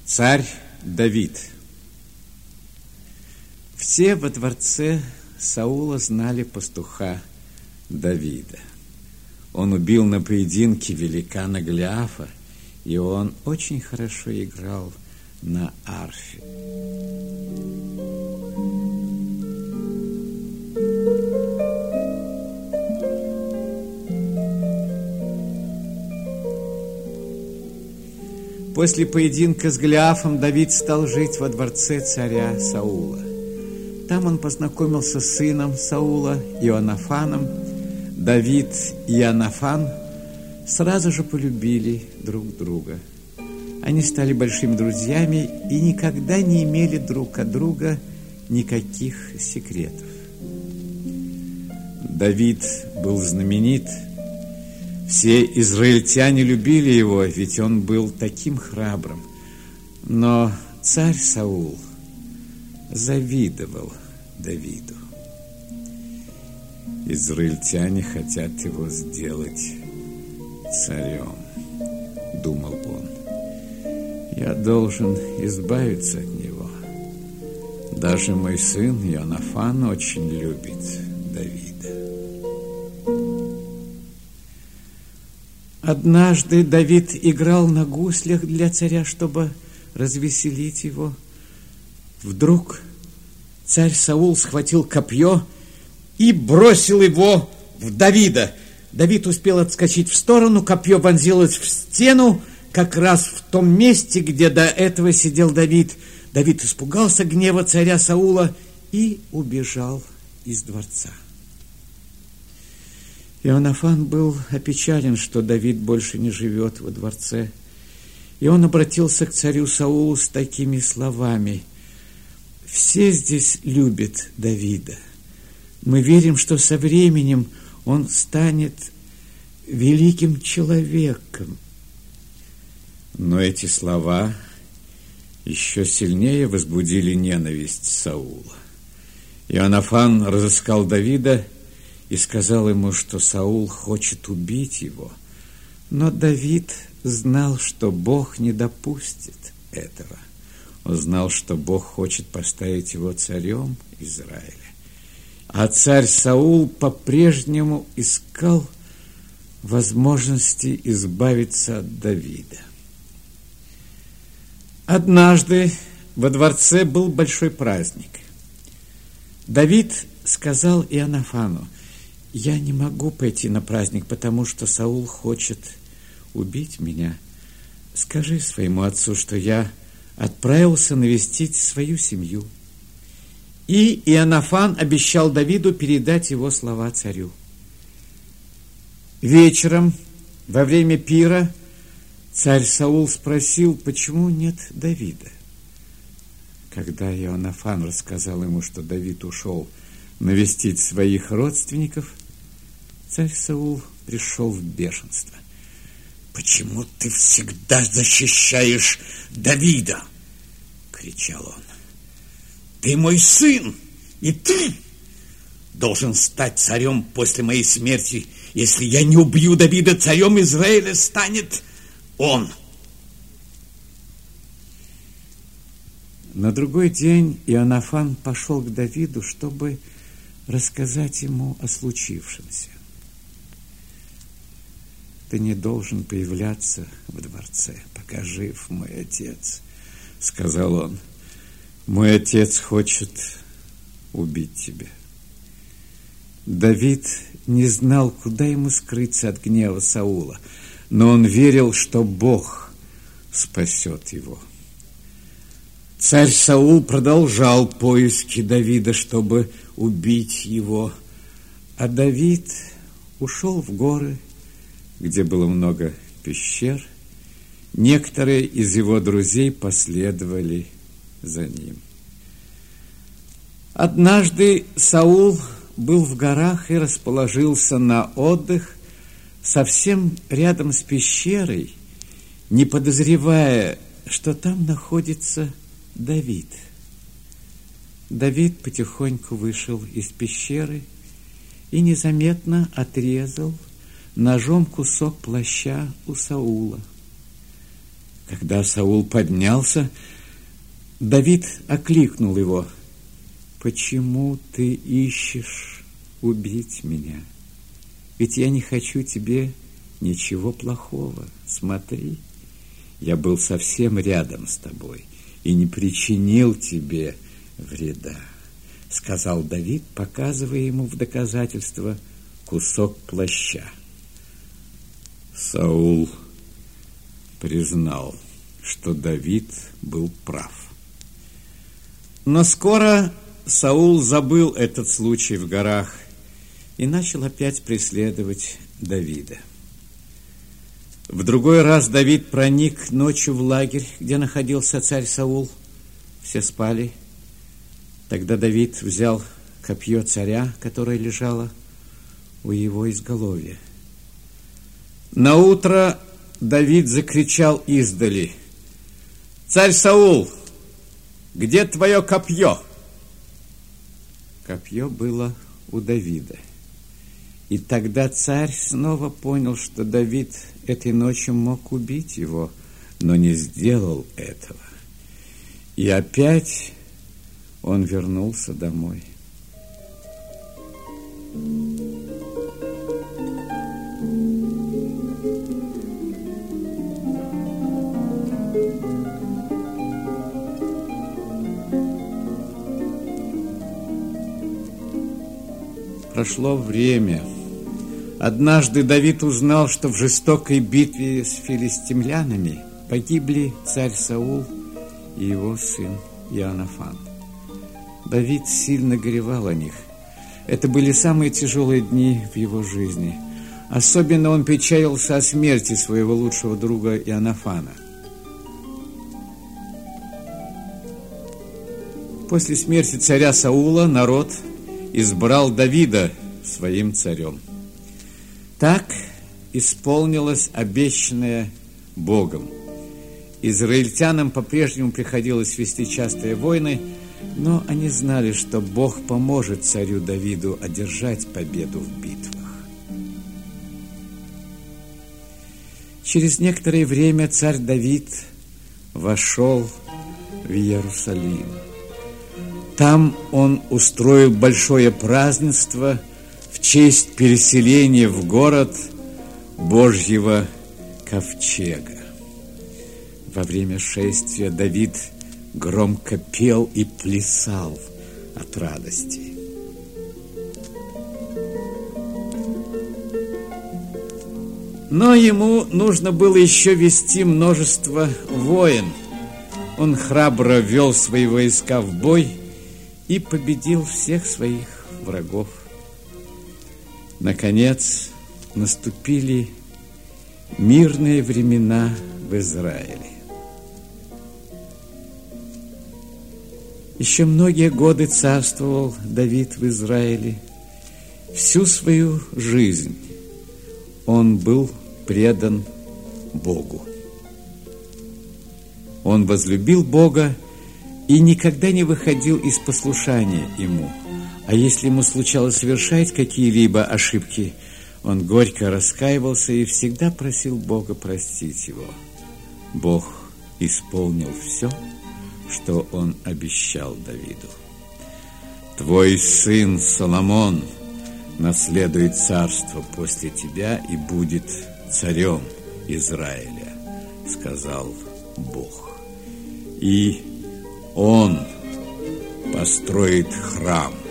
Царь Давид. Все во дворце Саула знали пастуха Давида. Он убил на поединке великана Голиафа, и он очень хорошо играл на арфе. После поединка с Голиафом Давид стал жить во дворце царя Саула. Там он познакомился с сыном Саула, Ионафаном. Давид и Ионафан сразу же полюбили друг друга. Они стали большими друзьями и никогда не имели друг от друга никаких секретов. Давид был знаменит. Все израильтяне любили его, ведь он был таким храбрым. Но царь Саул завидовал Давиду. Израильтяне хотят его сделать царем, думал он. Я должен избавиться от него. Даже мой сын Ионафан очень любит Давида. Однажды Давид играл на гуслях для царя, чтобы развеселить его. Вдруг царь Саул схватил копье и бросил его в Давида. Давид успел отскочить в сторону, копье вонзилось в стену, как раз в том месте, где до этого сидел Давид. Давид испугался гнева царя Саула и убежал из дворца. Ионафан был опечален, что Давид больше не живет во дворце. И он обратился к царю Саулу с такими словами: «Все здесь любят Давида. Мы верим, что со временем он станет великим человеком». Но эти слова еще сильнее возбудили ненависть Саула. Ионафан разыскал Давида и сказал ему, что Саул хочет убить его. Но Давид знал, что Бог не допустит этого. Он знал, что Бог хочет поставить его царем Израиля. А царь Саул по-прежнему искал возможности избавиться от Давида. Однажды во дворце был большой праздник. Давид сказал Ионафану: «Я не могу пойти на праздник, потому что Саул хочет убить меня. Скажи своему отцу, что я отправился навестить свою семью». И Ионафан обещал Давиду передать его слова царю. Вечером, во время пира, царь Саул спросил, почему нет Давида. Когда Ионафан рассказал ему, что Давид ушел навестить своих родственников, царь Саул пришел в бешенство. «Почему ты всегда защищаешь Давида?» — кричал он. «Ты мой сын, и ты должен стать царем после моей смерти. Если я не убью Давида, царем Израиля станет он». На другой день Ионафан пошел к Давиду, чтобы рассказать ему о случившемся. «Ты не должен появляться в дворце, пока жив мой отец», — сказал он. «Мой отец хочет убить тебя». Давид не знал, куда ему скрыться от гнева Саула, но он верил, что Бог спасет его. Царь Саул продолжал поиски Давида, чтобы убить его, а Давид ушел в горы, где было много пещер. Некоторые из его друзей последовали за ним. Однажды Саул был в горах и расположился на отдых совсем рядом с пещерой, не подозревая, что там находится Давид. Давид потихоньку вышел из пещеры и незаметно отрезал ножом кусок плаща у Саула. Когда Саул поднялся, Давид окликнул его: «Почему ты ищешь убить меня? Ведь я не хочу тебе ничего плохого. Смотри, я был совсем рядом с тобой и не причинил тебе вреда», — сказал Давид, показывая ему в доказательство кусок плаща. Саул признал, что Давид был прав. Но скоро Саул забыл этот случай в горах и начал опять преследовать Давида. В другой раз Давид проник ночью в лагерь, где находился царь Саул. Все спали. Тогда Давид взял копье царя, которое лежало у его изголовья. Наутро Давид закричал издали: «Царь Саул, где твое копье?» Копье было у Давида. И тогда царь снова понял, что Давид этой ночью мог убить его, но не сделал этого. И опять он вернулся домой. Прошло время. Однажды Давид узнал, что в жестокой битве с филистимлянами погибли царь Саул и его сын Иоаннафан. Давид сильно горевал о них. Это были самые тяжелые дни в его жизни. Особенно он печалился о смерти своего лучшего друга Иоаннафана. После смерти царя Саула народ избрал Давида своим царем. Так исполнилось обещанное Богом. Израильтянам по-прежнему приходилось вести частые войны, но они знали, что Бог поможет царю Давиду одержать победу в битвах. Через некоторое время царь Давид вошел в Иерусалим. Там он устроил большое празднество в честь переселения в город Божьего ковчега. Во время шествия Давид громко пел и плясал от радости. Но ему нужно было еще вести множество войн. Он храбро вел свои войска в бой и победил всех своих врагов. Наконец, наступили мирные времена в Израиле. Еще многие годы царствовал Давид в Израиле. Всю свою жизнь он был предан Богу. Он возлюбил Бога и никогда не выходил из послушания Ему. А если ему случалось совершать какие-либо ошибки, он горько раскаивался и всегда просил Бога простить его. Бог исполнил все, что он обещал Давиду. «Твой сын Соломон наследует царство после тебя и будет царем Израиля», — сказал Бог. «И он построит храм